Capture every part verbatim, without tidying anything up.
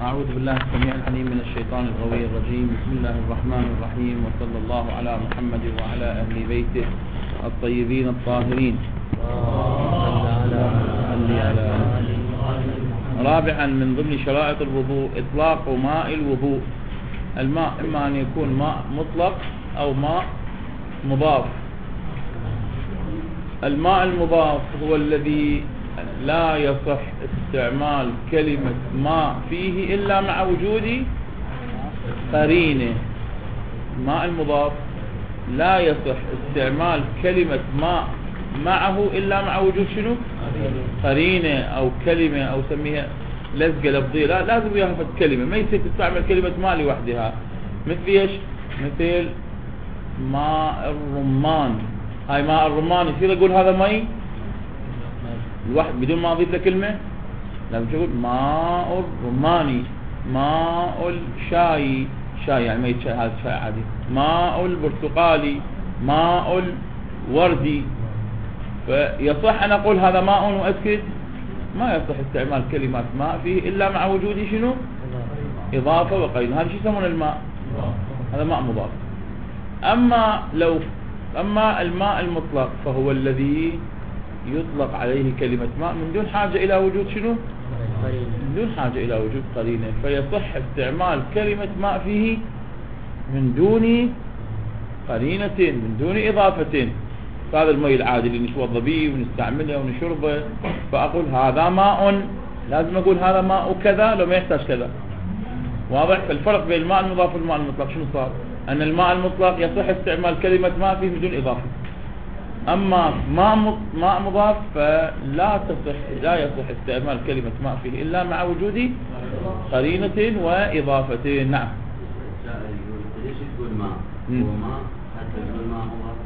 أعوذ بالله السميع العليم من الشيطان الغوي الرجيم. بسم الله الرحمن الرحيم، وصلى الله على محمد وعلى أهل بيته الطيبين الطاهرين. رابعا من ضمن شرائط الوضوء إطلاق ماء الوضوء. الماء إما أن يكون ماء مطلق أو ماء مضاف. الماء المضاف هو الذي لا يصح استعمال كلمة ماء فيه إلا مع وجود قرينة. الماء المضاف لا يصح استعمال كلمة ماء معه إلا مع وجود شنو؟ قرينة أو كلمة أو سميها لزقة لفظية. لا لازم ياخذ كلمة، ما يصير تستعمل كلمة ماء لوحدها. مثل ايش؟ مثل ماء الرمان. هاي ماء الرمان يصير اقول هذا مي الواحد بدون ما اضيف له كلمه؟ لازم تقول ماء الرماني. ماء الشاي، شاي يعني مي شاي، هذا شاي عادي. ماء البرتقالي، ماء الوردي. فيصح ان اقول هذا ماء واسكت؟ ما يصح استعمال كلمات ماء فيه الا مع وجود شنو؟ اضافه وقرينه. هذا شو يسمونه الماء؟ هذا ماء مضاف. اما لو اما الماء المطلق فهو الذي يطلق عليه كلمة ماء من دون حاجة إلى وجود شنو؟ من دون حاجة إلى وجود قرينة. فيصح استعمال كلمة ماء فيه من دون قرينة، من دون إضافة. هذا الماء العادي اللي نتوضى به ونستعمله ونشربه، فأقول هذا ماء، لازم أقول هذا ماء كذا لو ما يحتاج كذا. واضح؟ فالفرق بين الماء المضاف والماء المطلق شنو صار؟ أن الماء المطلق يصح استعمال كلمة ماء فيه من دون إضافة. أما ماء ماء مضاف فلا تصح لا يصح استعمال كلمة ماء فيه إلا مع وجود قرينة وإضافة. نعم. ليش تقول ماء؟ هو ماء حتى تقول ماء مضاف؟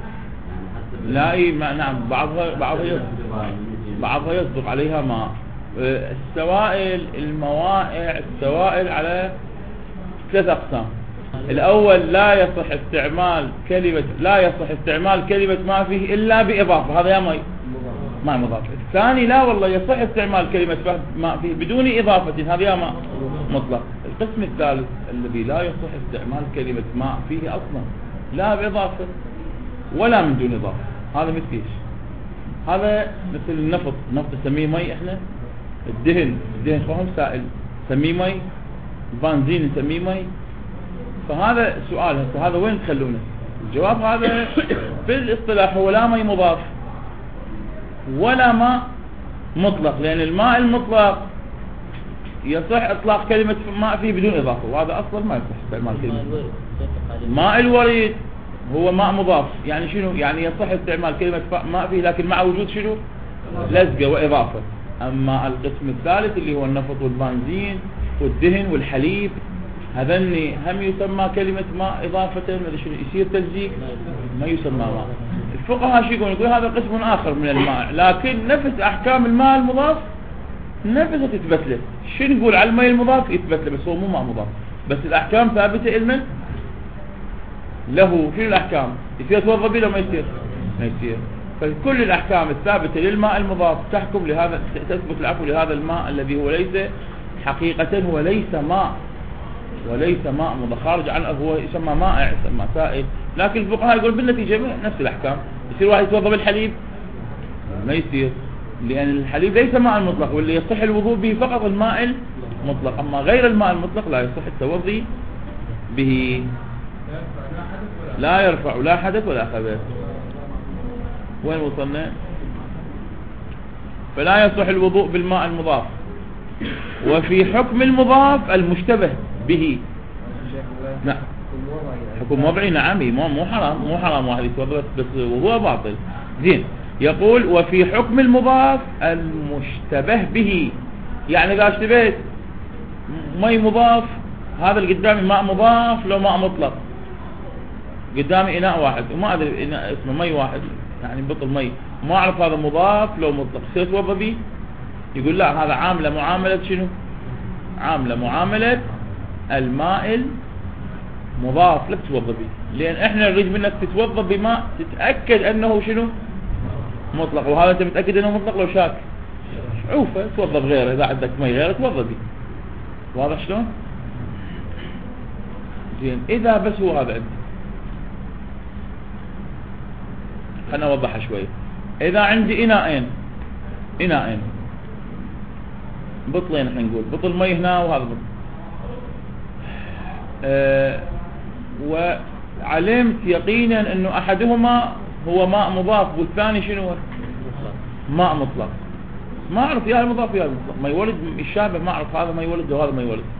لا اي نعم، بعضها بعضها يصدق بعضها يصدق عليها ماء. السوائل الموائع السوائل على ثلاث أقسام. الأول لا يصح استعمال كلمة لا يصح استعمال كلمة ما فيه إلا بإضافة، هذا يا ماء ماء مضاف. الثاني لا والله يصح استعمال كلمة ما فيه بدون إضافة، هذا يا ماء مطلق. القسم الثالث الذي لا يصح استعمال كلمة ماء فيه أصلا لا بإضافة ولا من دون إضافة. هذا مثل ايش؟ هذا مثل النفط. النفط نسميه مي احنا. الدهن الدهن فهم سائل نسميه مي. البنزين نسميه مي. فهذا سؤال هسه، هذا وين تخلونه؟ الجواب هذا في الاصطلاح هو لا ماء مضاف ولا ماء مطلق، لأن الماء المطلق يصح إطلاق كلمة ماء فيه بدون إضافة، وهذا أصلا ما يصح استعمال كلمة. ماء الوريد هو ماء مضاف، يعني شنو؟ يعني يصح استعمال كلمة ماء فيه لكن مع وجود شنو؟ لزقة وإضافة. أما القسم الثالث اللي هو النفط والبنزين والدهن والحليب، هذني هم يسمى كلمة ماء إضافة، ما شنو يصير تلزيق، ما يسمى ماء. الفقهاء شو يقولون؟ يقول هذا قسم آخر من الماء، لكن نفس أحكام الماء المضاف نفسها تثبت له. شو نقول على الماء المضاف؟ يثبت له، بس هو مو ماء مضاف، بس الأحكام ثابتة لمن؟ له. شنو الأحكام؟ يصير توضى به ما يصير؟ ما يصير. فكل الأحكام الثابتة للماء المضاف تحكم لهذا، تثبت العفو لهذا الماء الذي هو ليس حقيقة هو ليس ماء وليس ماء مضاف، خارج عنه، هو يسمى مائع يسمى سائل. لكن الفقهاء يقول بالنتيجة نفس الأحكام. يصير واحد يتوضى بالحليب؟ ما يصير، لأن الحليب ليس ماء مطلق، واللي يصح الوضوء به فقط الماء المطلق. أما غير الماء المطلق لا يصح التوضي به، لا يرفع لا حدث ولا خبث. وين وصلنا؟ فلا يصح الوضوء بالماء المضاف. وفي حكم المضاف المشتبه به، نعم حكم وضعي، نعم مو مو حرام مو حرام واحد يتوضا بس وهو باطل. زين، يقول وفي حكم المضاف المشتبه به، يعني اذا اشتبهت مي مضاف، هذا اللي قدامي ماء مضاف لو ماء مطلق، قدامي اناء واحد وما ادري اناء اسمه مي واحد، يعني بطل مي، ما اعرف هذا مضاف لو مطلق، يصير اتوضا به؟ يقول لا، هذا عامله معامله شنو؟ عامله معامله الماء المضاف، لا تتوضا به، لان احنا نريد منك تتوضا بماء تتاكد انه شنو؟ مطلق. وهذا انت متاكد انه مطلق لو شاك عوفه توضا بغيره، اذا عندك مي غيره توضا به. واضح شلون؟ زين اذا بس هو هذا عندي، خلنا اوضحها شوي. اذا عندي اناءين اناءين بطلين، احنا نقول بطل مي هنا وهذا بطل، أه وعلمت يقينا انه احدهما هو ماء مضاف والثاني شنو هو؟ ماء مطلق. ما اعرف يا المضاف يا المطلق، ما يولد الشابه، ما اعرف هذا ما يولد وهذا ما يولد.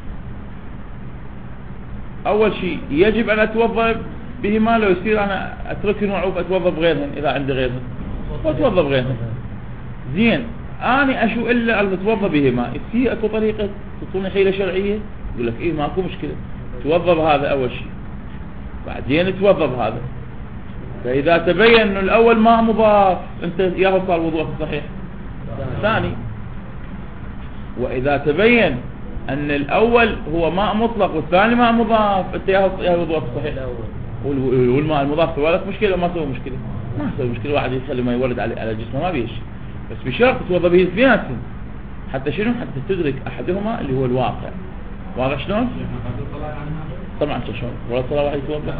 اول شيء يجب ان اتوضا بهما، لو يصير انا اتركهن وعوب اتوضا بغيرهن اذا عندي غيرهن واتوضا بغيرهن. زين اني اشو الا ان اتوضا بهما، يصير اكو طريقه تعطوني حيله شرعيه؟ يقول لك ايه ماكو مشكله، توضا بهذا اول شيء بعدين توضا بهذا. فاذا تبين انه الاول ماء مضاف انت ياهو صار وضوءك صحيح. ثاني واذا تبين ان الاول هو ماء مطلق والثاني ماء مضاف انت ياهو وضوءك صحيح. والماء المضاف سوى لك مشكله ما سوى مشكله؟ ما سوى مشكله. واحد يخلي ما يولد على على جسمه ما بيش، بس بشرط توضا به اثنيناتهم حتى شنو؟ حتى تدرك احدهما اللي هو الواقع. واضح شلون؟ طبعا شلون ولا صلاه واحد يتوضا؟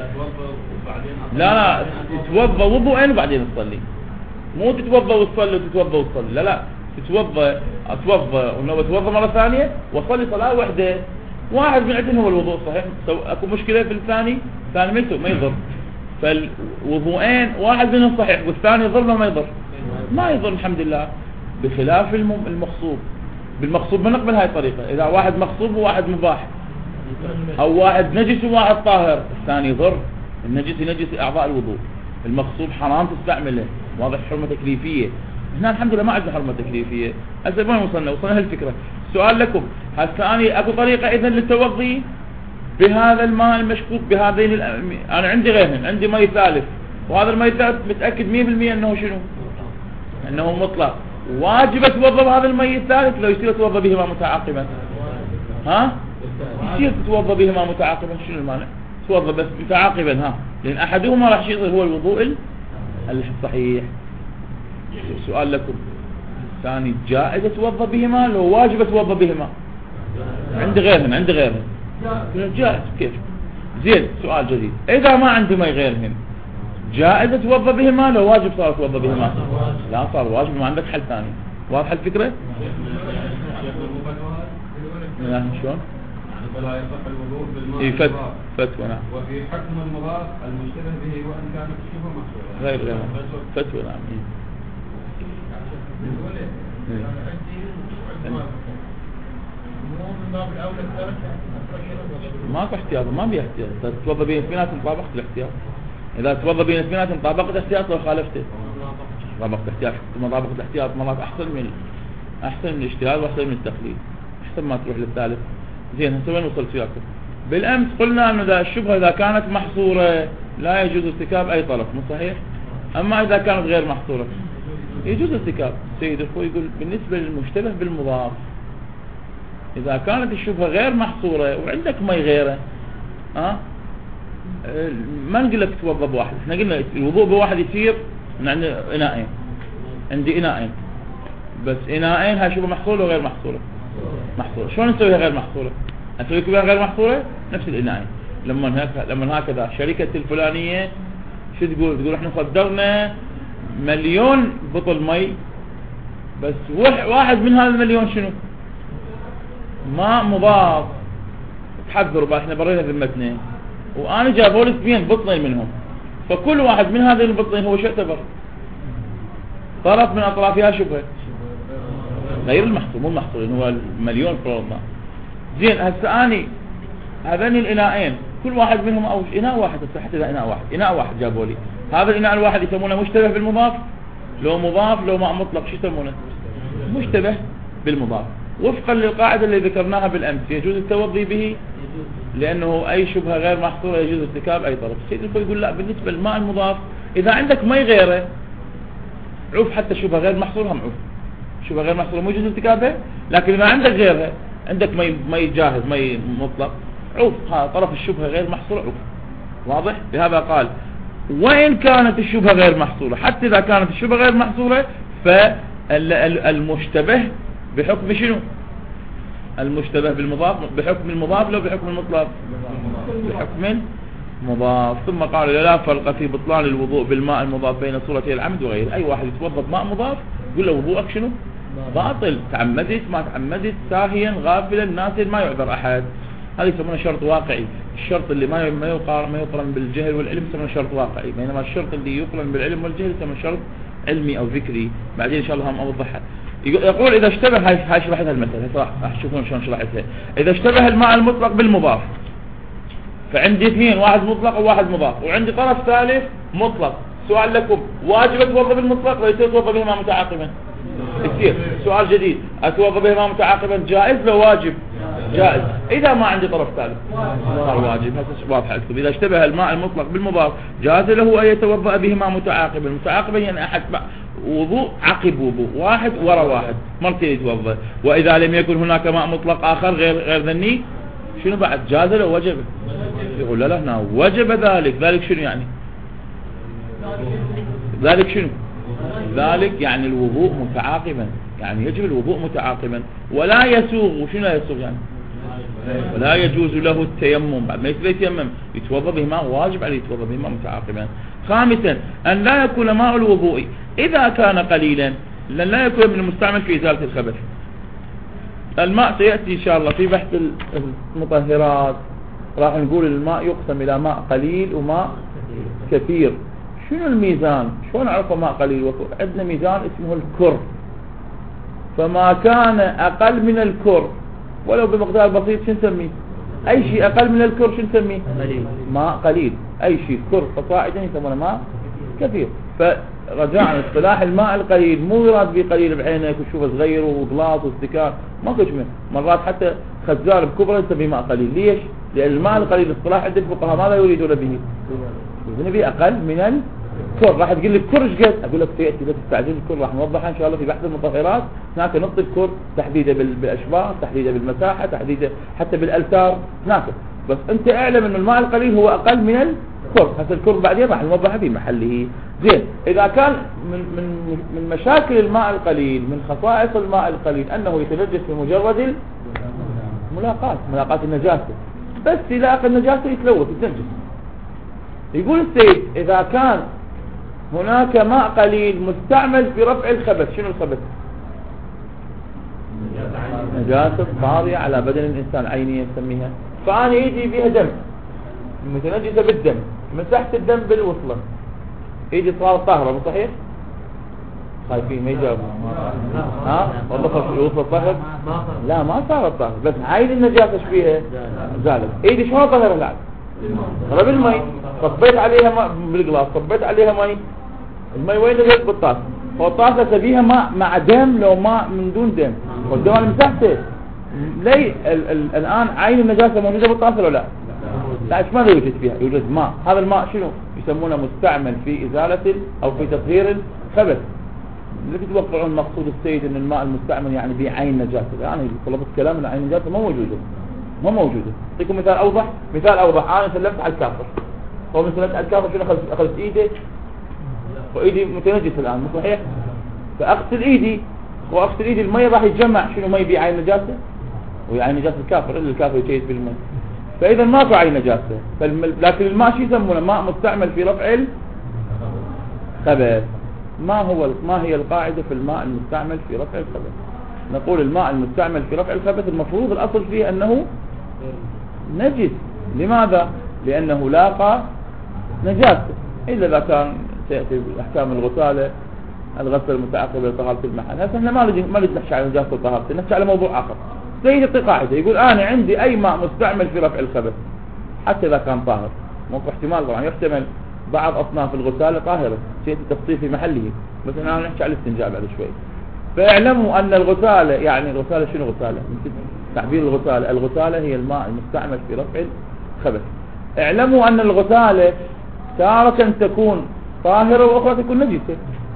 لا لا تتوضا وضوءين وبعدين تصلي، مو تتوضا وتصلي وتتوضا وتصلي. لا لا تتوضا اتوضا ونوى اتوضا مره ثانيه واصلي صلاه واحده، واحد من عندهم هو الوضوء صحيح. اكو مشكله في الثاني، الثاني ميته ما يضر. فالوضوءين واحد منهم صحيح والثاني يضر ما يضر؟ ما يضر الحمد لله. بخلاف المغصوب، بالمغصوب ما نقبل هاي الطريقه. اذا واحد مغصوب وواحد مباح، او واحد نجس وواحد طاهر، الثاني يضر. النجس ينجس اعضاء الوضوء، المغصوب حرام تستعمله. واضح؟ حرمه تكليفيه. هنا الحمد لله ما عندنا حرمه تكليفيه. هسه وين وصلنا؟ وصلنا هالفكره. السؤال لكم هسه اني اكو طريقه اذا للتوضي بهذا الماء المشكوك بهذين الأم... انا عندي غيرهن، عندي مي ثالث، وهذا المي الثالث متاكد مية بالمية انه شنو؟ انه مطلق. واجب اتوضا بهذا المي الثالث لو يصير اتوضا بهما متعاقبا؟ ها؟ يصير تتوضا بهما متعاقبا، شنو المانع؟ توضا بس متعاقبا، ها، لان احدهما راح يصير هو الوضوء الصحيح. سؤال لكم الثاني، جائز اتوضا بهما لو واجب اتوضا بهما؟ عندي غيرهن، عندي غيرهن جائز. كيف؟ زين سؤال جديد، اذا ما عندي مي غيرهن جائز اتوضا بهما لو واجب صار اتوضا بهما؟ لا صار واجب، ما عندك حل ثاني. واضح الفكره؟ نعم شلون؟ فلا يصح الوضوء بالماء اي فت فتوى. نعم. وفي حكم المضاف المشتبه به وان كانت الشبهه محصوره غير غير فتوى. نعم. ماكو احتياط، ما بيه احتياط. تتوضا بين اثنينات طابقت الاحتياط. اذا تتوضا بين اثنينات طابقت الاحتياط لو خالفته طابقت الاحتياط. طابقت الاحتياط مرات احسن من احسن من الاجتهاد واحسن من التقليد، احسن ما تروح للثالث. زين هسه وين وصلت وياكم؟ بالامس قلنا انه اذا الشبهه اذا كانت محصوره لا يجوز ارتكاب اي طرف، مو صحيح؟ اما اذا كانت غير محصوره يجوز ارتكاب. سيد اخوي يقول بالنسبه للمشتبه بالمضاف، اذا كانت الشبهه غير محصوره وعندك مي غيره، ها أه؟ ما نقول لك توضا بواحد. احنا قلنا الوضوء بواحد يصير من عند اناءين، عندي اناءين بس اناءين هاي شبهه محصوره وغير محصوره. محصوره شلون نسويها غير محصوره؟ نسوي بها غير محصوره نفس الاناءين. لما هكذا لما هكذا شركه الفلانيه شو تقول؟ تقول احنا صدرنا مليون بطل مي، بس واحد من هذا المليون شنو؟ ماء مضاف. تحذروا بقى احنا برينا ذمتنا، وانا جابوا لي اثنين بطلين منهم، فكل واحد من هذين البطلين هو شو يعتبر؟ طرف من اطرافها شبهه غير المحصول، مو المحصول هو المليون فرضنا. زين هسه اني هذين الاناءين كل واحد منهم او اناء واحد، حتى اذا اناء واحد اناء واحد جابوا لي، هذا الاناء الواحد يسمونه مشتبه بالمضاف. لو مضاف لو ماء مطلق شو يسمونه؟ مشتبه بالمضاف، وفقا للقاعده اللي ذكرناها بالامس. يجوز التوضي به لانه اي شبهه غير محصوره يجوز ارتكاب اي طرف. السيد الخوي يقول لا، بالنسبه للماء المضاف اذا عندك مي غيره عوف، حتى شبهه غير محصوره هم عوف، شبهه غير محصوره مو يجوز ارتكابها. لكن اذا عندك غيرها، عندك مي مي جاهز مي مطلق، عوف ها طرف الشبهه غير محصوره عوف. واضح؟ لهذا قال وإن كانت الشبهه غير محصوره، حتى اذا كانت الشبهه غير محصوره فالمشتبه بحكم شنو؟ المشتبه بالمضاف بحكم المضاف لو بحكم المطلق؟ بحكم مضاف. ثم قال لا فرق في بطلان الوضوء بالماء المضاف بين صورته العمد وغيره. أي واحد يتوضا بماء مضاف يقول له وضوءك شنو؟ باطل، تعمدت ما تعمدت، ساهيا غافلا ناسيا، ما يعذر أحد. هذا يسمونه شرط واقعي. الشرط اللي ما ما يقارن ما يقرن بالجهل والعلم يسمونه شرط واقعي، بينما الشرط اللي يقرن بالعلم والجهل يسمونه شرط علمي أو ذكري. بعدين إن شاء الله هم أوضحها. يقول إذا اشتبه، هاي هاي شرحتها المثل، راح تشوفون شلون شرحتها. إذا اشتبه الماء المطلق بالمضاف، فعندي اثنين، واحد مطلق وواحد مضاف، وعندي طرف ثالث مطلق. سؤال لكم، واجب أتوضأ بالمطلق ولا أتوضأ بهما متعاقبا؟ كثير. سؤال جديد، أتوضأ بهما متعاقبا جائز لو واجب؟ جائز. إذا ما عندي طرف ثالث صار واجب. هذا واضح لكم. إذا اشتبه الماء المطلق بالمضاف جاز له أن يتوضأ بهما متعاقبا. متعاقبا يعني أحد وضوء عقب وضوء، واحد وراء واحد، مرتين يتوضأ. وإذا لم يكن هناك ماء مطلق آخر غير غير ذني شنو بعد؟ جاز له وجب؟ يقول لا لا هنا وجب ذلك. ذلك شنو يعني؟ ذلك شنو؟ ذلك يعني الوضوء متعاقبا، يعني يجب الوضوء متعاقبا ولا يسوغ. وشنو لا يسوغ يعني؟ ولا يجوز له التيمم. بعد ما يتيمم يتوضا بهما، واجب عليه يتوضا بهما متعاقبا. خامسا أن لا يكون ماء الوضوء إذا كان قليلا، لأن لا يكون من المستعمل في إزالة الخبث. الماء سيأتي إن شاء الله في بحث المطهرات، راح نقول الماء يقسم إلى ماء قليل وماء كثير. شنو الميزان؟ شلون نعرف ماء قليل وكثير؟ عندنا ميزان اسمه الكر، فما كان أقل من الكر ولو بمقدار بسيط شو نسميه؟ أي شيء أقل من الكر شو نسميه؟ ماء قليل. أي شيء كر فصاعدا يسمونه ماء كثير. فرجعنا اصطلاح الماء القليل مو يراد به قليل بعينك وشوفه صغير وغلاط واستكار، ما كش منه. مرات حتى خزار بكبره يسميه ماء قليل. ليش؟ لأن الماء القليل اصطلاح عند الفقهاء ماذا يريدون به؟ يريدون به أقل من الكر. راح تقول لي الكر ايش قد؟ اقول لك سياتي لا تستعجل. الكر راح نوضحها ان شاء الله في بحث المطهرات. هناك نقطه الكر تحديده بالاشباه، تحديده بالمساحه، تحديده حتى بالالتار هناك. بس انت اعلم ان الماء القليل هو اقل من الكر. هذا الكر بعدين راح نوضحها في محله. زين، اذا كان من من من مشاكل الماء القليل، من خصائص الماء القليل انه يتنجس بمجرد الملاقات، ملاقات النجاسه. بس يلاقي النجاسه يتلوث يتنجس. يقول السيد اذا كان هناك ماء قليل مستعمل في رفع الخبث. شنو الخبث؟ نجاسة طارئة على بدن الإنسان، عينية نسميها. فأنا يجي فيها دم متنجسة بالدم، مسحت الدم بالوصلة، يجي صار طاهرة. مو صحيح؟ خايفين ما يجاوب. ها؟ والله صار الوصلة طاهر؟ لا ما صارت طاهر، بس عين النجاسة ايش فيها؟ زالت. يجي شلون طاهر الآن؟ غرب المي، صبيت عليها ماء بالقلاص، صبيت عليها مي، المي وين نزلت؟ بالطاسة. والطاسة تبيها ماء مع دم لو ماء من دون دم، والدم انا مسحته. ليه ال ال الآن عين النجاسة موجودة بالطاسة ولا لا؟ لا. ايش ماذا يوجد فيها؟ يوجد ماء. هذا الماء شنو؟ يسمونه مستعمل في إزالة أو في تطهير الخبث. اللي تتوقعون مقصود السيد ان الماء المستعمل يعني به عين نجاسة. يعني طلبت كلام ان عين النجاسة مو موجودة، مو موجودة. أعطيكم مثال أوضح. مثال أوضح، أنا سلمت على الكافر. هو من سلمت على الكافر شنو أخذت؟ أخذت إيدي وإيدي متنجس الآن، مو صحيح؟ فأغسل إيدي وأغسل إيدي، المي راح يتجمع شنو؟ مي بيه عين نجاسة، وهي عين نجاسة الكافر إلا الكافر يتيت بالمي. فإذا ماكو عين نجاسة. لكن الماء شو يسمونه؟ ماء مستعمل في رفع الخبث. ما هو ما هي القاعدة في الماء المستعمل في رفع الخبث؟ نقول الماء المستعمل في رفع الخبث المفروض الأصل فيه أنه نجس. لماذا؟ لأنه لاقى نجاسة، إلا إذا كان تأتي بأحكام الغسالة الغسل المتعقب لطهارة المحل. هسه احنا ما نجي ما نجي نحكي على نجاسة وطهارته، نحكي على موضوع آخر. سيد يعطي قاعدة يقول أنا عندي أي ماء مستعمل في رفع الخبث حتى إذا كان طاهر. موقع احتمال طبعا يحتمل بعض أصناف الغسالة طاهرة، شيء التفصيل في محله، بس احنا نحكي على الاستنجاء بعد شوي. فاعلموا أن الغسالة، يعني الغسالة شنو غسالة؟ تعبير الغسالة، الغسالة هي الماء المستعمل في رفع الخبث. اعلموا أن الغسالة تارة تكون طاهرة وأخرى تكون نجسة.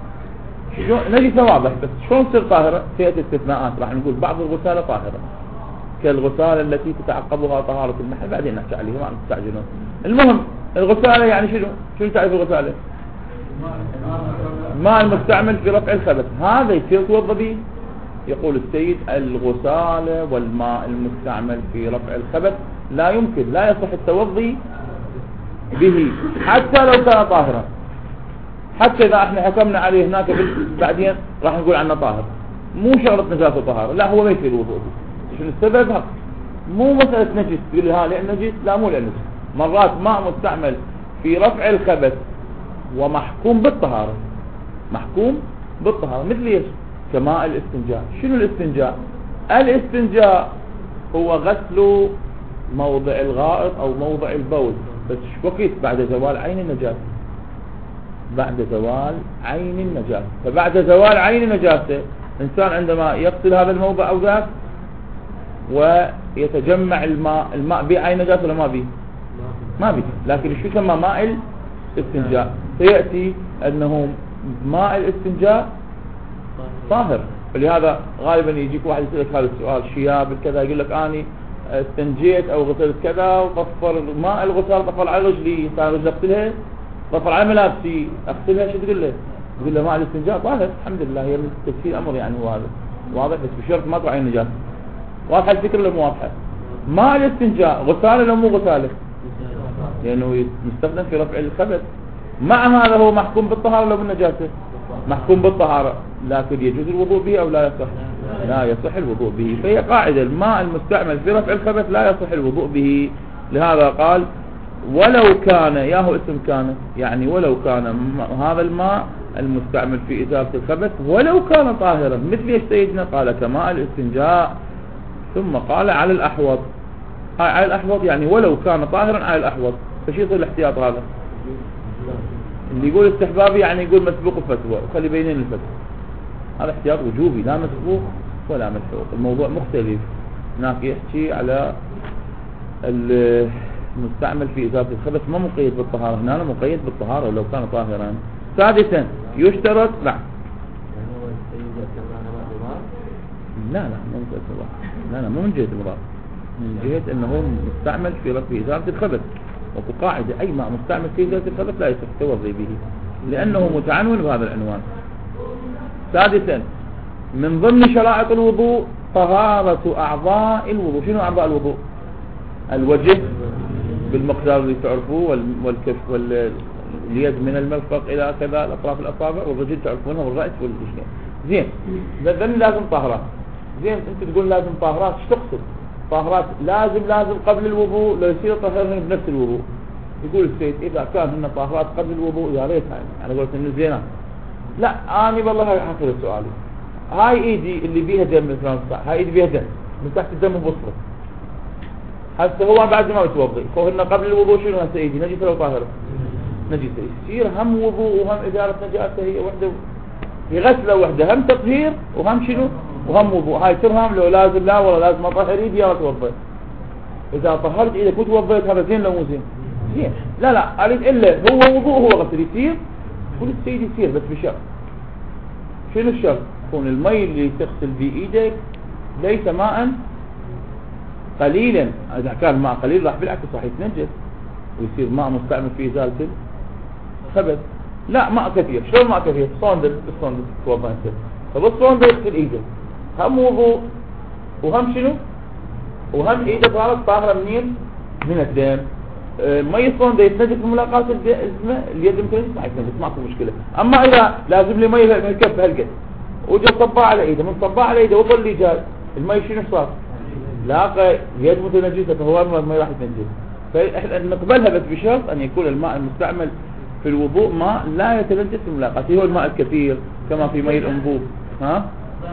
نجسة واضح، بس شلون تصير طاهرة؟ فئة استثناءات. راح نقول بعض الغسالة طاهرة كالغسالة التي تتعقبها طهارة المحل، بعدين نحكي عليها ما تستعجلون. المهم الغسالة يعني شنو؟ شنو تعرف الغسالة؟ الماء المستعمل في رفع الخبث. هذا يصير توضى به يقول السيد الغسالة والماء المستعمل في رفع الخبث لا يمكن لا يصح التوضي به حتى لو كان طاهرا، حتى إذا احنا حكمنا عليه هناك بعدين راح نقول عنه طاهر، مو شرط نجاسة طهارة، لا هو ما يصير الوضوء. شنو السبب؟ مو مسألة نجس تقول لي ها لأن نجس، لا مو لأن نجس، مرات ماء مستعمل في رفع الخبث ومحكوم بالطهارة، محكوم بالطهارة مثل ايش؟ كماء الاستنجاء. شنو الاستنجاء؟ الاستنجاء هو غسل موضع الغائط او موضع البول، بس وقت بعد زوال عين النجاسة، بعد زوال عين النجاسة. فبعد زوال عين النجاسة الإنسان عندما يغسل هذا الموضع أو ذاك ويتجمع الماء، الماء به عين نجاسة ولا ما به؟ ما به، لكن شو يسمى ماء الاستنجاء؟ سيأتي أنه ماء الاستنجاء طاهر. فلهذا غالبا يجيك واحد يسألك هذا السؤال شياب كذا، يقول لك أني استنجيت أو غسلت كذا وطفر ماء الغسال طفر على رجلي، صار رجلي أغسلها، طفر على ملابسي أغسلها، شو تقول له؟ تقول له ماء الاستنجاء طاهر الحمد لله، هي من تفسير أمر يعني هو هذا واضح، بس بشرط ما تطلع عين النجاسة. واضحة الفكرة ولا مو واضحة؟ ماء الاستنجاء غسالة ولا مو غسالة؟ لأنه يستخدم في رفع الخبث. مع هذا هو محكوم بالطهارة ولا بالنجاسة؟ محكوم بالطهارة، لكن يجوز الوضوء به أو لا يصح؟ لا يصح الوضوء به. فهي قاعدة الماء المستعمل في رفع الخبث لا يصح الوضوء به. لهذا قال ولو كان، ياهو اسم كان، يعني ولو كان هذا الماء المستعمل في إزالة الخبث ولو كان طاهرا، مثل ايش سيدنا؟ قال كماء الاستنجاء، ثم قال على الأحوض. على الأحوض يعني ولو كان طاهرا على الأحوض. فشي يصير الاحتياط هذا؟ اللي يقول استحبابي يعني يقول مسبوق الفتوى، وخلي بينين الفتوى، هذا احتياط وجوبي، لا مسبوق ولا مسبوق. الموضوع مختلف، هناك يحكي على المستعمل في إزالة الخبث ما مقيد بالطهارة، هنا مقيد بالطهارة ولو كان طاهرا. سادسا يشترط لا لا لا مو من جهة الله، لا لا مو من جهة الله، من جهة انه مستعمل في رفع إزالة الخبث. وقاعدة أي ماء مستعمل في إزالة الخبث لا يصح التوضي به لأنه متعنون بهذا العنوان. سادسا من ضمن شرائط الوضوء طهارة أعضاء الوضوء. شنو أعضاء الوضوء؟ الوجه بالمقدار اللي تعرفوه، والكف واليد من المرفق إلى كذا الأطراف الأصابع، والرجل تعرفونها، والرأس والرجلين. زين ذن لازم طهرات. زين أنت تقول لازم طهرات، ايش تقصد؟ طهرات لازم لازم قبل الوضوء لو يصير طهرهن بنفس الوضوء. يقول السيد إذا كان هن طهرات قبل الوضوء يا ريت، يعني أنا قلت إنه زينة. لا أنا والله حاصل سؤالي، هاي إيدي اللي بيها دم مثلا، هاي إيدي بيها دم من تحت الدم بوصله، هسه هو بعد ما بتوضي فهن قبل الوضوء شنو هسه إيدي نجسة لو طاهرة؟ نجسة. يصير هم وضوء وهم إزالة نجاسة، هي وحدة، هي غسلة وحدة، هم تطهير وهم شنو وهم وضوء. هاي ترهم لو لازم لا والله لازم اطهر ايدي يا توضي. اذا طهرت ايدك وتوضيت هذا زين لو مو زين؟ زين. لا لا اريد الا هو وضوء هو غسل يصير، قول السيد يصير بس بشرط. شنو الشرط؟ يكون المي اللي تغسل به ايدك ليس ماء قليلا، اذا كان ماء قليل راح بالعكس راح يتنجس ويصير ماء مستعمل في ازالة الخبث. لا ماء كثير. شلون ماء كثير؟ صندل، الصندل توضى انت، فبالصندل يغسل ايدك، هم وضوء وهم شنو وهم ايده صارت طاهره منين؟ من الدم. آه مي الصندل يتنجس بملاقاة اليد يمكن ما يتنجس، ماكو مشكله. اما اذا لازم لي مي من الكف هالقد وجا صباع على ايده، من صباع على ايده وصل لي جاي المي شنو صار؟ لاقى يد متنجسه فهو المي راح يتنجس. فاحنا نقبلها بس بشرط ان يكون الماء المستعمل في الوضوء ماء لا يتنجس بملاقاة، هو الماء الكثير كما في مي الانبوب. ها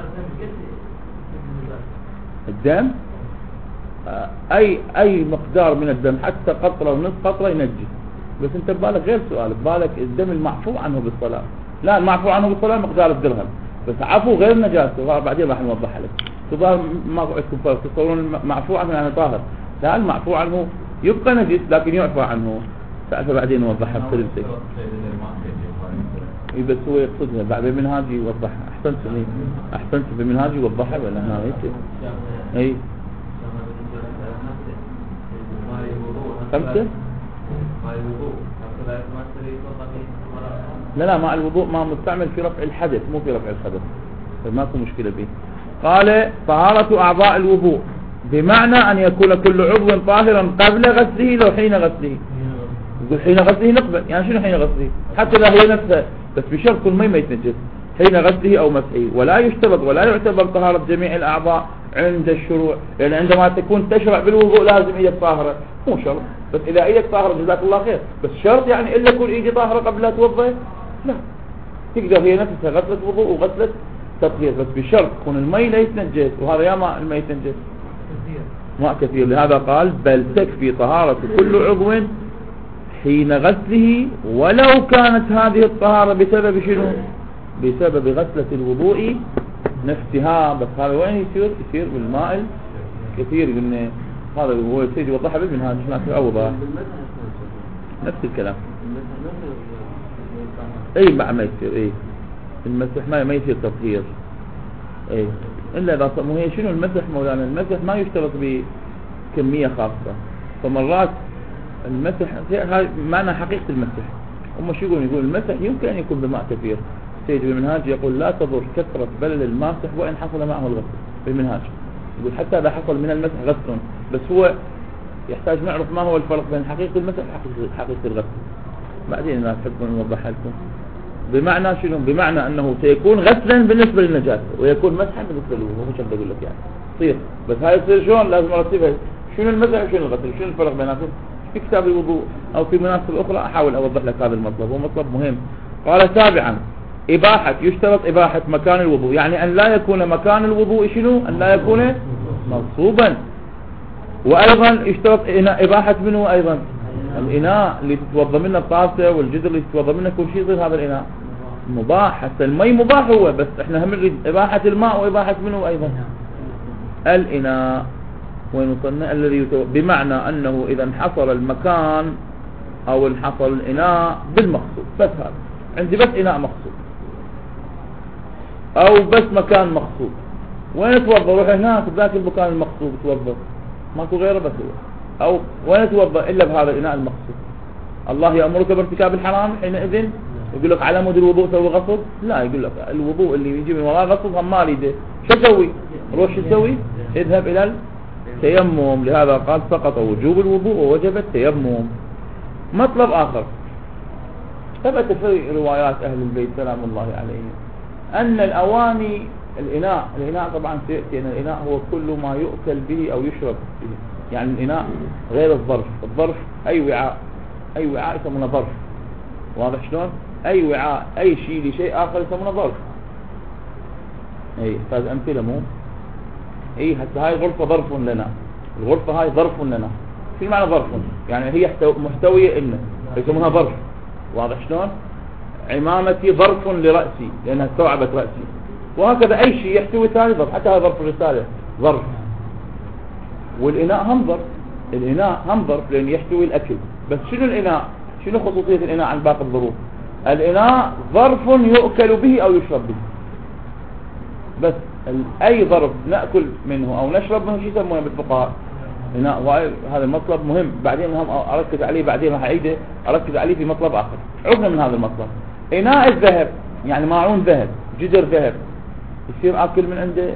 الدم اي اي مقدار من الدم حتى قطره ونصف قطره ينجس. بس انت ببالك غير سؤال، ببالك الدم المعفو عنه بالصلاه. لا المعفو عنه بالصلاه مقدار الدرهم، بس عفو غير نجاسه، بعدين راح نوضحها لك. تظهر ما عندكم فرق، تصورون معفو عنه يعني طاهر، لا المعفو عنه يبقى نجس لكن يعفى عنه، فبعدين نوضحها بكلمتين. بس هو يقصدها بعد بمنهاج يوضحها. احسنت لي احسنت بمنهاج يوضحها ولا انا هيك؟ اي خمسة. لا لا مع الوضوء ما مستعمل في رفع الحدث مو في رفع الخبث، فماكو مشكلة به. قال طهارة أعضاء الوضوء بمعنى أن يكون كل عضو طاهرا قبل غسله لو حين غسله. يقول حين غسله نقبل، يعني شنو حين غسله؟ حتى لا هي نفسها، بس بشرط كل مي ما يتنجس حين غسله أو مسحه. ولا يشترط ولا يعتبر طهارة جميع الأعضاء عند الشروع، لأن يعني عندما تكون تشرع بالوضوء لازم إيدك طاهرة، مو شرط، بس إذا إيدك طاهرة جزاك الله خير، بس شرط يعني إلا يكون إيدي طاهرة قبل لا توضأ؟ لا، تقدر هي نفسها غسلة وضوء وغسلة تطهير، بس بشرط يكون المي لا يتنجس، وهذا يا ماء المي يتنجس ماء كثير. لهذا قال بل تكفي طهارة كل عضو حين غسله ولو كانت هذه الطهارة بسبب شنو؟ بسبب غسلة الوضوء نفسها. بس هذا وين يصير؟ يصير بالماء كثير. قلنا هذا هو سيدي وضحها بالمنهاج لكن أوضح نفس الكلام. اي ما ما يصير اي المسح ما ما يصير تطهير اي الا اذا مو هي شنو المسح مولانا؟ المسح ما يشترط بكميه خاصه، فمرات المسح هاي معنى حقيقه المسح. هم شو يقولون؟ يقول المسح يمكن ان يكون بماء كثير. سيد بالمنهاج يقول لا تضر كثره بلل الماسح وان حصل معه الغسل. بالمنهاج يقول حتى اذا حصل من المسح غسل، بس هو يحتاج نعرف ما هو الفرق بين حقيقه المسح وحقيقه الغسل. بعدين انا احب نوضح لكم. بمعنى شنو؟ بمعنى انه سيكون غسلا بالنسبه للنجاسه ويكون مسحا بالنسبه للوضوء. مش بدي اقول لك يعني تصير، بس هاي تصير شلون؟ لازم ارتبها. شنو المسح وشنو الغسل؟ شنو الفرق بيناتهم؟ في كتاب الوضوء او في مناسب اخرى احاول اوضح لك هذا المطلب، هو مطلب مهم. قال سابعا اباحه، يشترط اباحه مكان الوضوء، يعني ان لا يكون مكان الوضوء شنو؟ ان لا يكون منصوبا. وايضا يشترط اباحه منه ايضا الإناء اللي تتوضى منه الطاسة والجدر اللي تتوضى منه كل شيء يصير هذا الإناء مباح. حتى المي مباح هو، بس احنا هم نريد إباحة الماء وإباحة منه أيضا الإناء. وين وصلنا؟ الذي يتو... بمعنى أنه إذا انحصر المكان أو انحصر الإناء بالمقصود، بس هذا عندي بس إناء مقصود أو بس مكان مقصود، وين توضى؟ روح هناك بذاك المكان المقصود توضى، ماكو غيره بس هو. أو وين توضأ إلا بهذا الإناء المقصود. الله يأمرك بارتكاب الحرام حينئذ يقول لك على مود الوضوء سوي غصب؟ لا، يقول لك الوضوء اللي يجي من وراء غصب هم ما يريده، شو تسوي؟ روح شو تسوي؟ اذهب إلى التيمم. لهذا قال سقط وجوب الوضوء ووجب التيمم. مطلب آخر ثبت في روايات أهل البيت سلام الله عليهم أن الأواني الإناء الإناء طبعا سيأتي أن الإناء هو كل ما يؤكل به أو يشرب به، يعني الإناء غير الظرف. الظرف أي وعاء، أي وعاء يسمونه ظرف، واضح شلون؟ أي وعاء أي شيء لشيء آخر يسمونه ظرف. أي هذه أمثلة مو؟ أي حتى هاي غرفة ظرف لنا، الغرفة هاي ظرف لنا. في معنى ظرف؟ يعني هي محتوية إلنا يسمونها ظرف، واضح شلون؟ عمامتي ظرف لرأسي لأنها استوعبت رأسي، وهكذا أي شيء يحتوي ثاني ظرف. حتى هذا ظرف الرسالة ظرف. والإناء هم ظرف، الإناء هم ظرف لأن يحتوي الأكل. بس شنو الإناء؟ شنو خصوصية الإناء عن باقي الظروف؟ الإناء ظرف يؤكل به أو يشرب به، بس أي ظرف نأكل منه أو نشرب منه شو يسمونه بالفقهاء؟ إناء. وهذا المطلب مهم، بعدين هم أركز عليه، بعدين راح أعيده أركز عليه في مطلب آخر. عرفنا من هذا المطلب إناء الذهب، يعني ماعون ذهب، جدر ذهب، يصير أكل من عنده.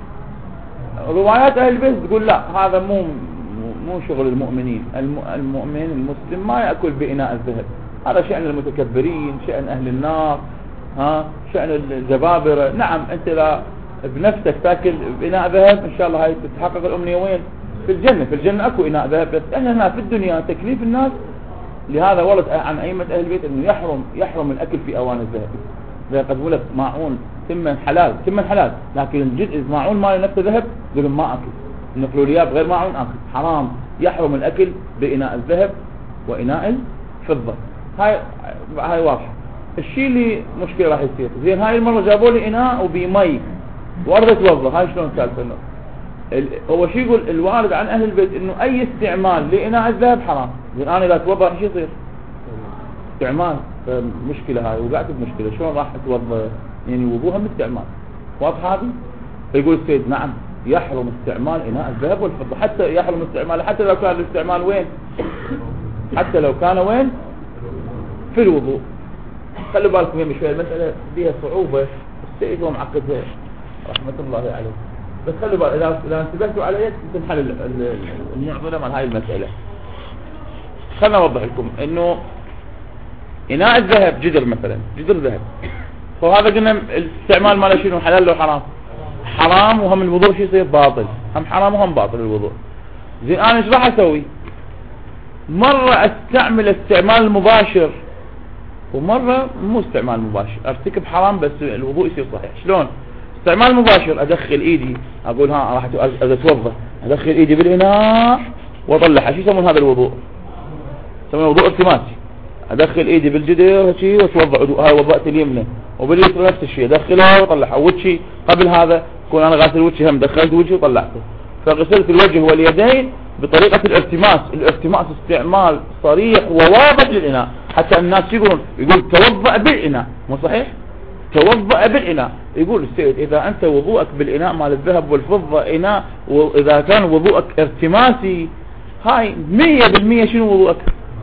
روايات أهل البيت تقول لا، هذا مو مو شغل المؤمنين. المؤمن المسلم ما يأكل بإناء الذهب، هذا شأن المتكبرين، شأن أهل النار، ها شأن الجبابرة. نعم أنت لا بنفسك تأكل بإناء ذهب إن شاء الله هاي تتحقق الأمنية. وين؟ في الجنة. في الجنة أكو إناء ذهب، بس إحنا هنا في الدنيا تكليف الناس. لهذا ورد عن أئمة أهل البيت إنه يحرم يحرم الأكل في أواني الذهب. إذا قدموا لك ماعون ثمن حلال ثمن حلال، لكن الجزء ماعون مال نفسه ذهب يقولون ما أكل، نقلوا لي بغير ماعون أكل، حرام. يحرم الأكل بإناء الذهب وإناء الفضة. هاي هاي واضحة. الشيء اللي مشكلة راح يصير زين، هاي المرة جابوا لي إناء وبمي وأرض توضى، هاي شلون سالفة؟ هو شو يقول الوارد عن أهل البيت إنه أي استعمال لإناء الذهب حرام. زين أنا إذا توضى شو يصير؟ استعمال. مشكلة هاي، وقعت بمشكلة. شلون راح اتوضى؟ يعني وضوها من استعمال. واضح هذه؟ فيقول السيد نعم يحرم استعمال إناء الذهب والفضة، حتى يحرم استعمال حتى لو كان الاستعمال وين؟ حتى لو كان وين؟ في الوضوء. خلوا بالكم يا شوية المسألة فيها صعوبة، السيد هو معقدها رحمة الله عليه. بس خلوا بالك اذا اذا انتبهتوا علي تنحل ال- ال- المعضله مال هاي المساله. خلنا اوضح لكم انه اناء الذهب جدر مثلا، جدر ذهب، فهذا قلنا الاستعمال ماله شنو؟ حلال لو حرام؟ حرام، وهم الوضوء شو يصير؟ باطل. هم حرام وهم باطل الوضوء. زين انا ايش راح اسوي؟ مرة استعمل استعمال المباشر ومرة مو استعمال مباشر، ارتكب حرام بس الوضوء يصير صحيح. شلون؟ استعمال مباشر ادخل ايدي اقول ها راح اتوضا، ادخل ايدي بالاناء واطلعها، شو يسمون هذا الوضوء؟ يسمونه وضوء التماسي. ادخل ايدي بالجدر شي واتوضا، هاي وضأت اليمنى، وباليسرى نفس الشيء ادخلها واطلعها. وجهي قبل هذا كون انا غاسل وجهي هم دخلت وجهي وطلعته، فغسلت الوجه واليدين بطريقة الارتماس. الارتماس استعمال صريح وواضح للإناء، حتى الناس يقولون يقول توضأ بالإناء، مو صحيح؟ توضأ بالإناء. يقول السيد إذا أنت وضوءك بالإناء مال الذهب والفضة إناء، وإذا كان وضوءك ارتماسي هاي مية بالمية شنو وضوءك؟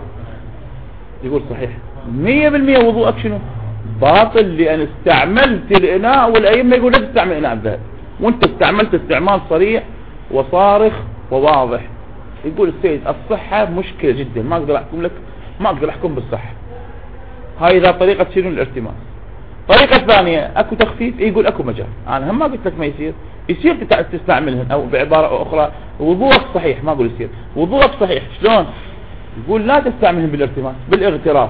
يقول صحيح مية بالمية وضوءك شنو؟ باطل، لأن استعملت الإناء، والأئمة يقول لا تستعمل إناء الذهب، وانت استعملت استعمال صريح وصارخ وواضح. يقول السيد الصحة مشكلة جدا، ما اقدر احكم لك، ما اقدر احكم بالصحة. هاي اذا طريقة شنو؟ الارتماس. طريقة ثانية اكو تخفيف، يقول اكو مجال. انا هم ما قلت لك ما يصير، يصير تستعملهن، او بعبارة اخرى وضوءك صحيح، ما اقول يصير وضوءك صحيح. شلون؟ يقول لا تستعملهن بالارتماس، بالاغتراف.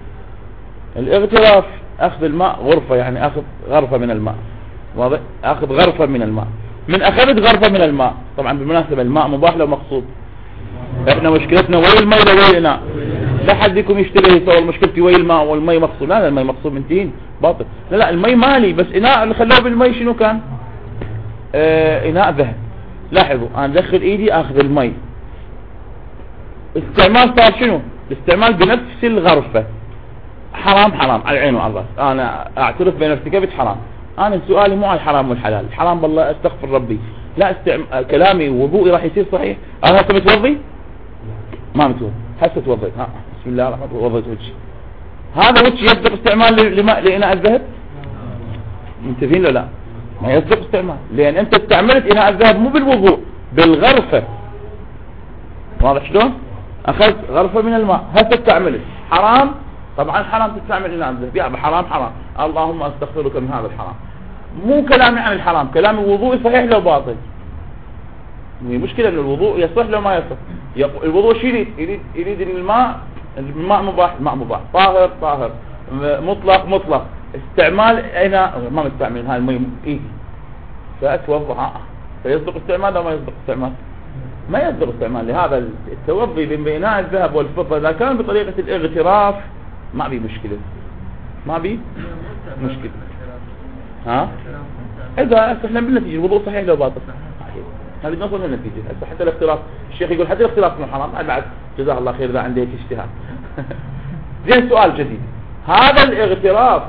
الاغتراف اخذ الماء غرفة، يعني اخذ غرفة من الماء، واضح؟ اخذ غرفة من الماء. من اخذت غرفة من الماء، طبعا بالمناسبة الماء مباح لو مقصود. احنا مشكلتنا وين الماء ولا وين الاناء؟ لا حد يكون يشتري يصور مشكلتي وين الماء والماء مقصود. لا لا الماء مقصود من تين باطل. لا لا الماء مالي، بس اناء اللي خلوه بالماء شنو كان؟ اه اناء ذهب. لاحظوا انا ادخل ايدي اخذ الماء، استعمال صار شنو؟ الاستعمال بنفس الغرفة. حرام حرام على العين وعلى الراس، انا اعترف بين ارتكبت حرام. انا سؤالي مو على الحرام والحلال، الحرام بالله استغفر ربي، لا استعم... كلامي وضوئي راح يصير صحيح. انا هسه متوضي؟ ما متوضي، هسه توضيت، ها بسم الله الرحمن الرحيم وضيت وجهي. هذا وجهي يصدق استعمال لماء لإناء الذهب؟ منتبهين ولا لا؟ ما يصدق استعمال، لان انت استعملت إناء الذهب مو بالوضوء، بالغرفة. واضح شلون؟ اخذت غرفة من الماء، هسه استعملت. حرام؟ طبعا حرام تستعمل إناء الذهب، يا حرام حرام، اللهم استغفرك من هذا الحرام. مو كلامي عن الحرام، كلامي وضوء صحيح لو باطل. هي مشكلة ان الوضوء يصح لو ما يصح. الوضوء شو يريد؟ يريد يريد ان الماء، الماء مباح، الماء مباح، طاهر طاهر، مطلق مطلق. استعمال اناء ما مستعمل هاي الماء ايدي فاتوضا، فيصدق استعمال او ما يصدق استعمال؟ ما يصدق استعمال. لهذا التوضي بين اناء الذهب والفضة اذا كان بطريقة الاغتراف ما بي مشكلة، ما بي مشكلة. ها اذا احنا بالنتيجة الوضوء صحيح لو باطل، هذه نوصل للنتيجة. هسه حتى الاختلاف، الشيخ يقول حتى الاختلاف انه حرام، انا بعد جزاه الله خير اذا عندي هيك اجتهاد. زين سؤال جديد، هذا الاغتراف،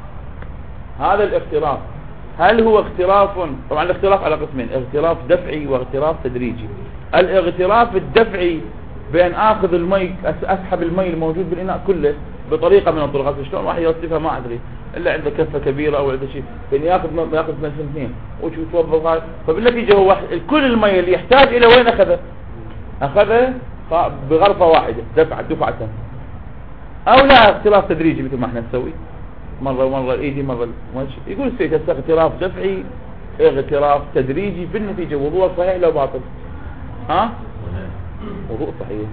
هذا الاغتراف هل هو اغتراف؟ طبعا الاغتراف على قسمين، اغتراف دفعي واغتراف تدريجي. الاغتراف الدفعي بين اخذ المي، اسحب المي الموجود بالاناء كله بطريقه من الطرقات، شلون واحد يوصفها ما ادري، الا عنده كفه كبيره او عنده شيء، يعني ياخذ ياخذ من اثنين وش يتوظف هذا، فبالنتيجه هو كل المي اللي يحتاج الى وين اخذه؟ اخذه بغرفه واحده دفعه دفعه، او لا اغتراف تدريجي مثل ما احنا نسوي، مره ومره ايدي مره الوجه. يقول السيد هسه اغتراف دفعي اغتراف تدريجي، بالنتيجه وضوء صحيح لو باطل؟ ها وضوء صحيح.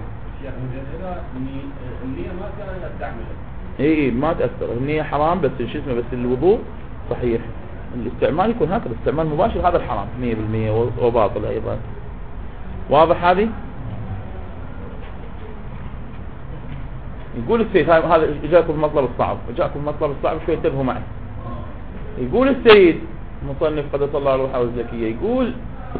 النية ما كانت تعمل، اي ما تأثر، النية حرام بس شو اسمه، بس الوضوء صحيح. الاستعمال يكون هكذا، استعمال مباشر هذا الحرام مية بالمية وباطل ايضا. واضح هذه؟ يقول السيد هذا جاءكم المطلب الصعب، جاءكم المطلب الصعب شوي انتبهوا معي. يقول السيد مصنف قدس الله روحه والزكية، يقول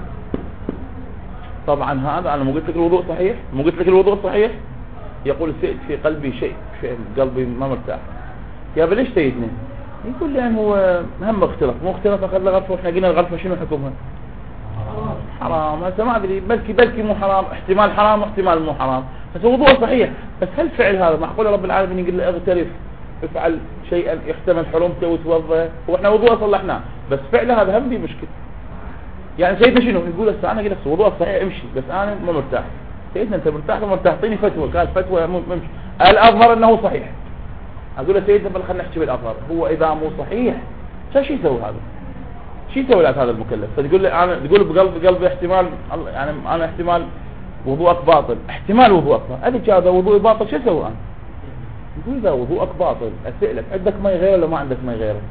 طبعا هذا انا مو قلت لك الوضوء صحيح، مو قلت لك الوضوء صحيح. يقول السيد في قلبي شيء، شيء قلبي ما مرتاح. يا ليش سيدنا؟ يقول لي يعني هو هم اختلف، مو اختلف اخذ له غرفه، واحنا قلنا الغرفه شنو حكمها؟ حرام. هسه ما ادري، بلكي بلكي مو حرام، احتمال حرام واحتمال مو حرام، بس الوضوء صحيح. بس هل فعل هذا معقول رب العالمين يقول له اغترف افعل شيئا يحتمل حرمته وتوضى، واحنا وضوء صلحناه، بس فعل هذا هم في مشكله. يعني سيدنا شنو يقول هسه انا قلت وضوء صحيح امشي بس انا ما مرتاح. سيدنا انت مرتاح ومرتاح اعطيني فتوى. قال فتوى ممشي الاظهر انه صحيح. اقول له سيدنا بل خلينا نحكي بالاظهر. هو اذا مو صحيح شو يسوي هذا؟ شو يسوي لك هذا المكلف؟ فتقول لي انا تقول بقلب قلبي احتمال يعني انا احتمال وضوءك باطل. احتمال وضوءك باطل. ادري هذا وضوءي باطل شو اسوي انا؟ يقول اذا وضوءك باطل اسالك عندك مي غيره ولا ما عندك مي غيره؟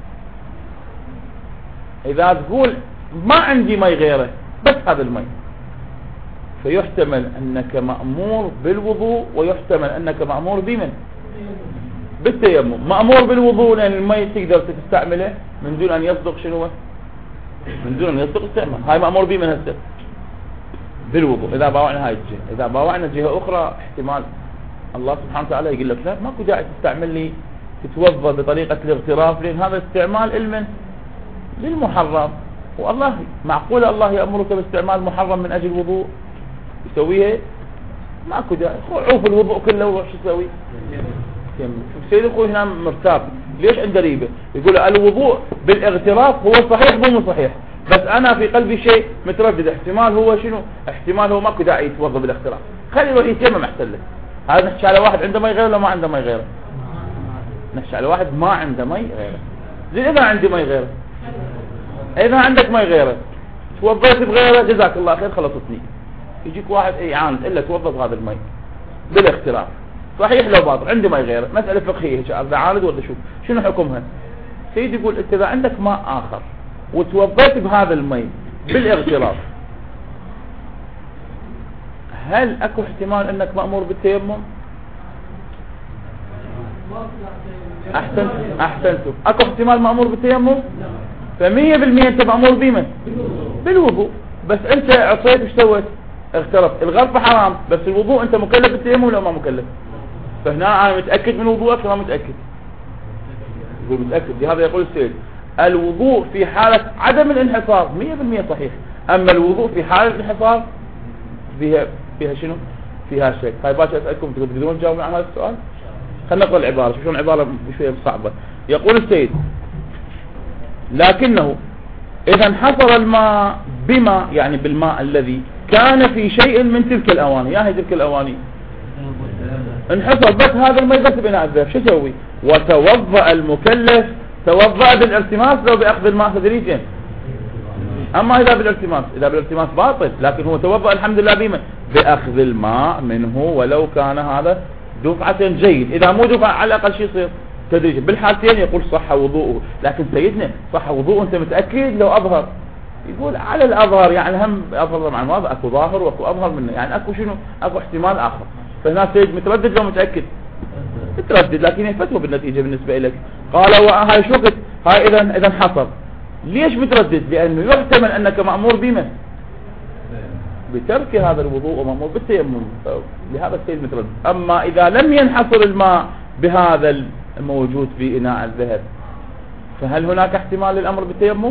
اذا تقول ما عندي مي غيره بس هذا المي فيحتمل انك مأمور بالوضوء ويحتمل انك مأمور بمن؟ بالتيمم. مأمور بالوضوء لان المي تقدر تستعمله من دون ان يصدق شنو؟ من دون ان يصدق استعمال. هاي مأمور به من هسه بالوضوء اذا باوعنا هاي الجهه. اذا باوعنا جهه اخرى احتمال الله سبحانه وتعالى يقول لك لا ماكو داعي تستعمل لي تتوضا بطريقه الاغتراف لان هذا استعمال المن للمحرم. والله معقول الله يأمرك باستعمال محرم من اجل وضوء يسويها؟ ماكو داعي. عوف الوضوء كله وروح شو يسوي؟ سيد اخوي هنا مرتاب ليش عنده ريبه؟ يقول الوضوء بالاغتراف هو صحيح مو صحيح بس انا في قلبي شيء متردد. احتمال هو شنو؟ احتمال هو ماكو داعي يتوضا بالاغتراف. خلي يروح يتيمم احسن له. هذا نحكي على واحد عنده مي غيره ولا ما عنده مي غيره؟ نحكي على واحد ما عنده مي غيره. زين اذا عندي مي غيره، اذا عندك مي غيره توضيت بغيره جزاك الله خير خلصتني. يجيك واحد يعاند الا توضى بهذا المي بالاختلاف صحيح لو باطل. عندي مي غيره مساله فقهيه اذا عاند ولا شو شنو حكمها؟ سيدي يقول انت اذا عندك ماء اخر وتوضيت بهذا المي بالاغتراف هل اكو احتمال انك مأمور بالتيمم؟ احسنت احسنتم. اكو احتمال مأمور بالتيمم؟ فمية بالمية انت مأمور بمن؟ بالوضوء. بس انت عصيت وش سويت؟ اغترفت. الغرفة حرام بس الوضوء انت مكلف بالتيمم ولا ما مكلف؟ فهنا انا متأكد من وضوءك ولا ما متأكد؟ يقول متأكد. لهذا يقول السيد الوضوء في حالة عدم الانحصار مية بالمية صحيح. اما الوضوء في حالة الانحصار فيها فيها شنو؟ فيها شيء. هاي باكر اسألكم تقدرون تجاوبون عن هذا السؤال؟ خلينا نقرأ العبارة شوفون عبارة شوية صعبة. يقول السيد لكنه إذا انحصر الماء بما يعني بالماء الذي كان في شيء من تلك الأواني. يا هي تلك الأواني انحصر بس هذا الماء بس بناء الذهب شو يسوي؟ وتوضأ المكلف توضأ بالالتماس لو بأخذ الماء تدريجيا. أما إذا بالالتماس إذا بالالتماس باطل لكن هو توضأ الحمد لله بما بأخذ الماء منه ولو كان هذا دفعة جيد. إذا مو دفعة على الأقل شيء يصير تدريجيا. بالحالتين يقول صح وضوءه. لكن سيدنا صح وضوءه أنت متأكد لو أظهر؟ يقول على الأظهر يعني هم أظهر مع الماضي أكو ظاهر وأكو أظهر منه يعني أكو شنو أكو احتمال آخر. فهنا سيد متردد لو متأكد؟ متردد لكن هي فتوى بالنتيجة بالنسبة لك. قال وهاي شو وقت هاي إذا إذا انحصر. ليش متردد؟ لأنه يحتمل أنك مأمور بمن؟ بترك هذا الوضوء ومأمور بالتيمم. لهذا السيد متردد. أما إذا لم ينحصر الماء بهذا الموجود في إناء الذهب فهل هناك احتمال للأمر بالتيمم؟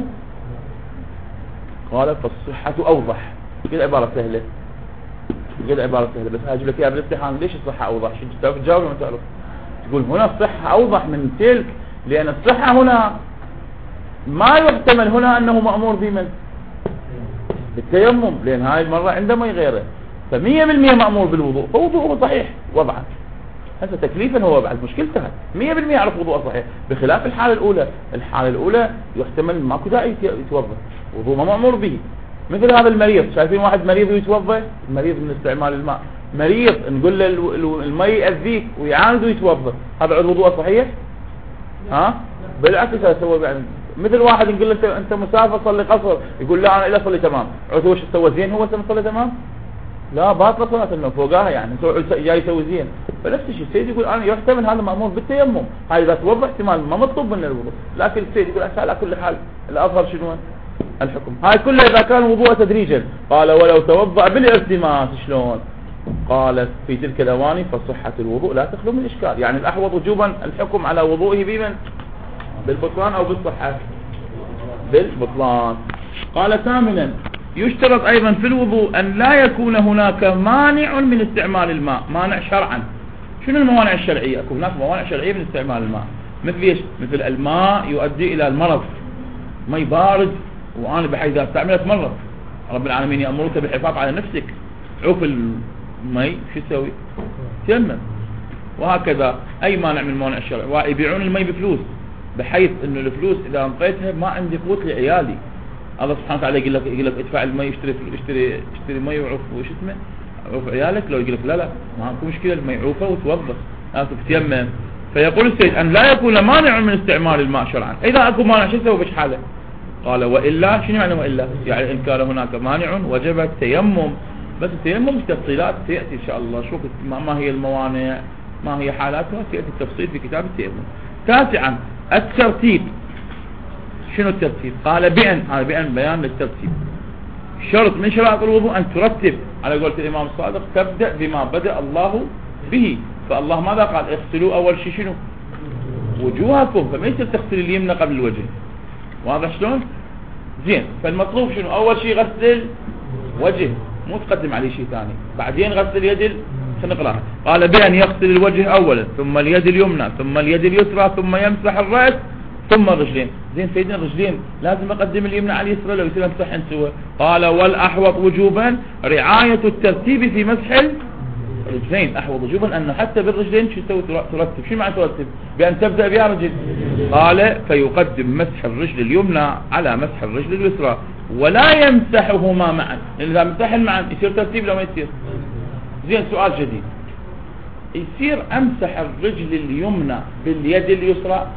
قال فالصحة أوضح. كده عبارة سهلة كده عبارة سهلة بس هاجب لك يا بالامتحان ليش الصحة أوضح؟ شو تعرف تجاوب ولا ما تعرف؟ تقول هنا الصحة أوضح من تلك لأن الصحة هنا ما يحتمل هنا أنه مأمور بمن؟ بالتيمم لأن هاي المرة عنده ما يغيره. فمية بالمية مأمور بالوضوء فوضوءه صحيح وضعا. هذا تكليفا هو بعد مشكلته مية بالمية يعرف وضوءه صحيح. بخلاف الحالة الأولى. الحالة الأولى يحتمل ماكو داعي يتوضا وضوء ما مأمور به. مثل هذا المريض شايفين واحد مريض ويتوضا المريض من استعمال الماء مريض نقول له المي يأذيك ويعاند ويتوضا هذا عضو وضوءه صحيح؟ ها بالعكس هذا سوى يعني مثل واحد نقول له انت مسافر صلي قصر يقول لا انا الا صلي تمام. عضو وش سوى زين هو صلي تمام؟ لا باطل صلاة انه فوقها يعني جاي يسوي زين. فنفس الشيء السيد يقول انا يحتمل هذا مأمور بالتيمم. هاي اذا توضا احتمال ما مطلوب منه الوضوء. لكن السيد يقول على كل حال الاظهر شنو الحكم. هاي كلها اذا كان وضوء تدريجا. قال ولو توضا بالالتماس شلون؟ قال في تلك الاواني فصحة الوضوء لا تخلو من اشكال. يعني الاحوط وجوبا الحكم على وضوئه بمن؟ بالبطلان او بالصحة؟ بالبطلان. قال ثامنا يشترط ايضا في الوضوء ان لا يكون هناك مانع من استعمال الماء. مانع شرعا. شنو الموانع الشرعية؟ اكو هناك موانع شرعية من استعمال الماء مثل ايش؟ مثل الماء يؤدي الى المرض مي بارد وانا بحيث اذا استعملت مره رب العالمين يأمرك بالحفاظ على نفسك، عوف المي شو تسوي؟ تيمم. وهكذا اي مانع من الموانع الشرعي. ويبيعون المي بفلوس بحيث انه الفلوس اذا انطيتها ما عندي قوت لعيالي، الله سبحانه وتعالى يقول لك يقول لك ادفع المي اشتري اشتري اشتري مي وعوف وش اسمه عوف عيالك. لو يقول لك لا لا ما اكو مشكله المي عوفه وتوظف اسف تيمم. فيقول السيد ان لا يكون مانع من استعمال الماء شرعا. اذا اكو مانع شو اسوي بشحاله؟ قال والا شنو معنى والا؟ يعني ان كان هناك مانع وجب التيمم. بس التيمم تفصيلات تاتي ان شاء الله. شوف ما هي الموانع ما هي حالاتها تاتي التفصيل في كتاب التيمم. تاسعا الترتيب. شنو الترتيب؟ قال بأن هذا بأن بيان للترتيب. شرط من شرائط الوضوء ان ترتب على قولة الامام الصادق تبدأ بما بدأ الله به. فالله ماذا قال؟ اغسلوا اول شيء شنو؟ وجوهكم. فما يصير تغسل اليمنى قبل الوجه. واضح شلون؟ زين. فالمطلوب شنو؟ اول شيء غسل الوجه مو تقدم عليه شيء ثاني. بعدين غسل اليد. خلينا نقراها. قال بأن يغسل الوجه اولا ثم اليد اليمنى ثم اليد اليسرى ثم يمسح الرأس ثم الرجلين. زين سيدنا الرجلين لازم اقدم اليمنى على اليسرى لو يصير امسحن سوا؟ قال والاحوط وجوبا رعاية الترتيب في مسح الرجلين. احوط وجوبا انه حتى بالرجلين شو تسوي؟ ترتب. شو معنى ترتب؟ بان تبدأ بها رجل. قال فيقدم مسح الرجل اليمنى على مسح الرجل اليسرى ولا يمسحهما معا. لان اذا مسحن معا يصير ترتيب لو ما يصير. زين سؤال جديد. يصير امسح الرجل اليمنى باليد اليسرى؟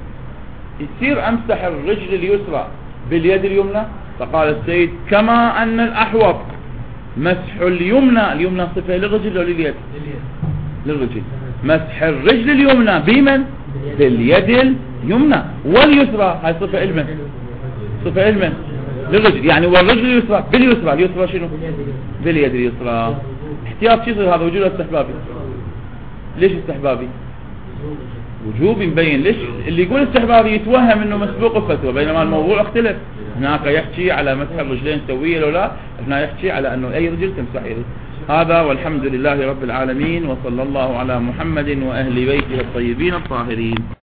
يصير امسح الرجل اليسرى باليد اليمنى؟ فقال السيد كما ان الاحوط مسح اليمنى. اليمنى صفة للرجل او لليد؟ للرجل. مسح الرجل اليمنى بمن؟ باليد اليمنى. واليسرى هاي صفة لمن؟ صفة لمن؟ للرجل. يعني والرجل اليسرى باليسرى. اليسرى شنو؟ باليد اليسرى. احتياط شو يصير هذا؟ وجوب استحبابي. ليش استحبابي؟ وجوب مبين. ليش اللي يقول استحبابي يتوهم انه مسبوق الفتوى بينما الموضوع اختلف. هناك يحكي على مسح الرجلين سوية لو لا، هنا يحكي على انه اي رجل تمسح يده. هذا والحمد لله رب العالمين وصلى الله على محمد واهل بيته الطيبين الطاهرين.